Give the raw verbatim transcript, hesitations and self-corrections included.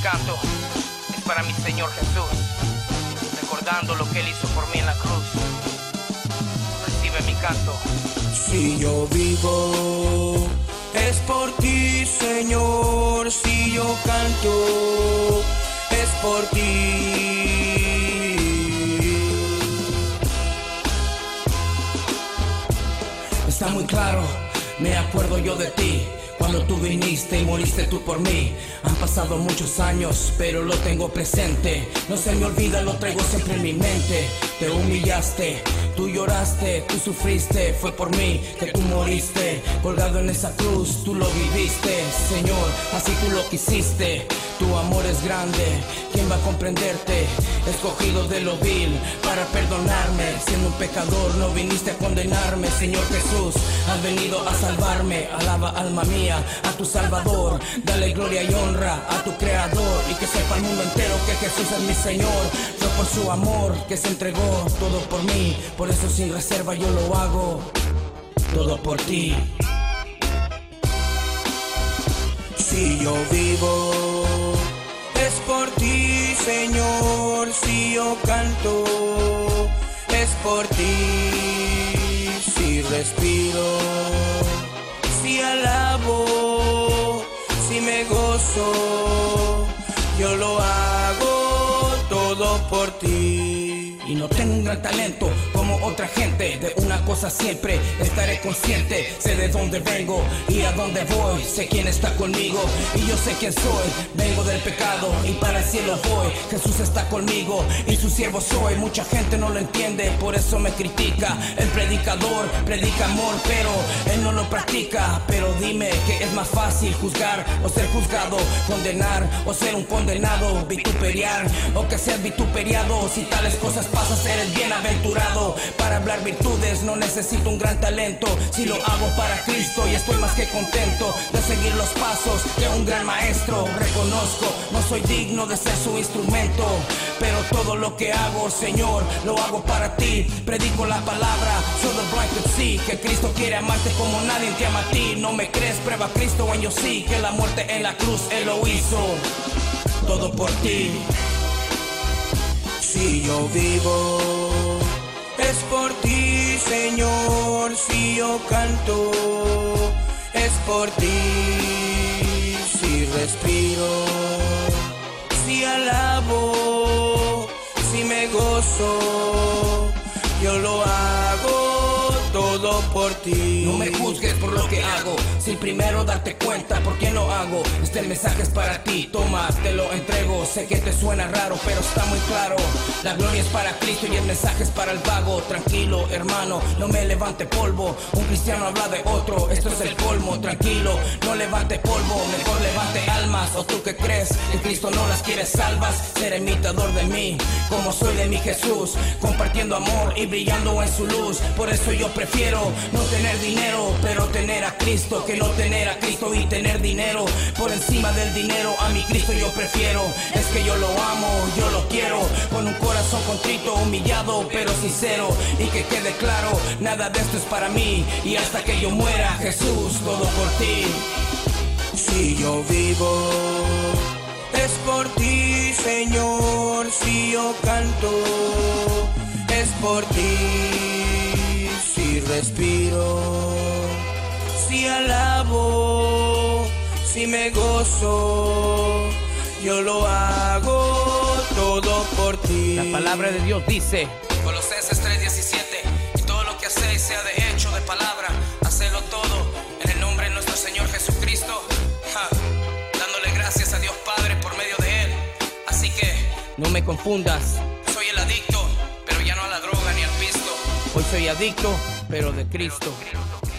canto es para mi Señor Jesús, recordando lo que Él hizo por mí en la cruz. Recibe mi canto. Si yo vivo, es por ti, Señor. Si yo canto, es por ti. Está muy claro, me acuerdo yo de ti, cuando tú viniste y moriste tú por mí. Han pasado muchos años, pero lo tengo presente. No se me olvida, lo traigo siempre en mi mente. Te humillaste, tú lloraste, tú sufriste. Fue por mí que tú moriste, colgado en esa cruz, tú lo viviste. Señor, así tú lo quisiste. Tu amor es grande, ¿quién va a comprenderte? Escogido de lo vil para perdonarme. Siendo un pecador no viniste a condenarme. Señor Jesús, has venido a salvarme. Alaba alma mía a tu Salvador, dale gloria y honra a tu Creador, y que sepa el mundo entero que Jesús es mi Señor. Fue por su amor que se entregó todo por mí, por eso sin reserva yo lo hago, todo por ti. Si yo vivo, es por ti, Señor. Si yo canto, es por ti. Si respiro, si alabo, si me gozo, yo lo hago todo por ti. Y no tengo un gran talento como otra gente, de una cosa siempre estaré consciente. Sé de dónde vengo y a dónde voy, sé quién está conmigo y yo sé quién soy. Vengo del pecado y para el cielo voy. Jesús está conmigo y su siervo soy. Mucha gente no lo entiende, por eso me critica. El predicador predica amor, pero él no lo practica. Pero dime que es más fácil juzgar o ser juzgado, condenar o ser un condenado, vituperiar o que seas vituperiado. Si tales cosas pasan, eres bienaventurado. Para hablar virtudes no necesito un gran talento, si lo hago para Cristo y estoy más que contento de seguir los pasos de un gran maestro. Reconozco, no soy digno de ser su instrumento, pero todo lo que hago, Señor, lo hago para ti. Predico la palabra, so the blind could see, que Cristo quiere amarte como nadie te ama a ti. No me crees, prueba a Cristo en yo sí, que la muerte en la cruz Él lo hizo, todo por ti. Si yo vivo, es por ti, Señor. Si yo canto, es por ti. Si respiro, si alabo, si me gozo, yo lo hago todo por ti. No me juzgues por lo que hago, sin primero darte cuenta por qué lo hago. Este mensaje es para ti, toma, te lo entrego. Sé que te suena raro, pero está muy claro. La gloria es para Cristo y el mensaje es para el vago. Tranquilo, hermano, no me levante polvo. Un cristiano habla de otro, esto es el colmo. Tranquilo, no levante polvo, mejor levante almas. ¿O tú qué crees? Que Cristo no las quiere salvas. Ser imitador de mí, como soy de mi Jesús, compartiendo amor y brillando en su luz. Por eso yo prefiero no tener dinero, pero tener a Cristo, que no tener a Cristo y tener dinero. Por encima del dinero, a mi Cristo yo prefiero. Es que yo lo amo, yo lo quiero, con un corazón contrito, humillado, pero sincero. Y que quede claro, nada de esto es para mí, y hasta que yo muera, Jesús, todo por ti. Si yo vivo, es por ti, Señor. Si yo canto, es por ti. Si respiro, si alabo, si me gozo, yo lo hago todo por ti. La palabra de Dios dice, Colosenses tres diecisiete, y todo lo que hacéis, sea de hecho, de palabra, hacedlo todo en el nombre de nuestro Señor Jesucristo, ja, dándole gracias a Dios Padre por medio de Él. Así que no me confundas, soy el adicto, pero ya no a la droga ni al pisto. hoy soy adicto, pero de Cristo. Pero de Cristo.